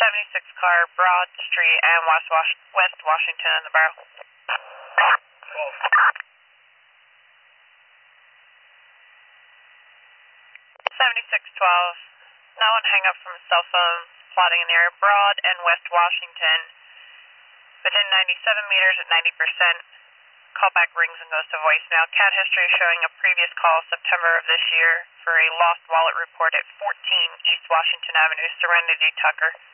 76 car, Broad Street and West Washington in the barrel. 7612. No one hang up from a cell phone, plotting an area Broad and West Washington. Within 97 meters at 90%. Callback rings and goes to voicemail. CAD history showing a previous call September of this year for a lost wallet report at 14 East Washington Avenue, Serenity Tucker.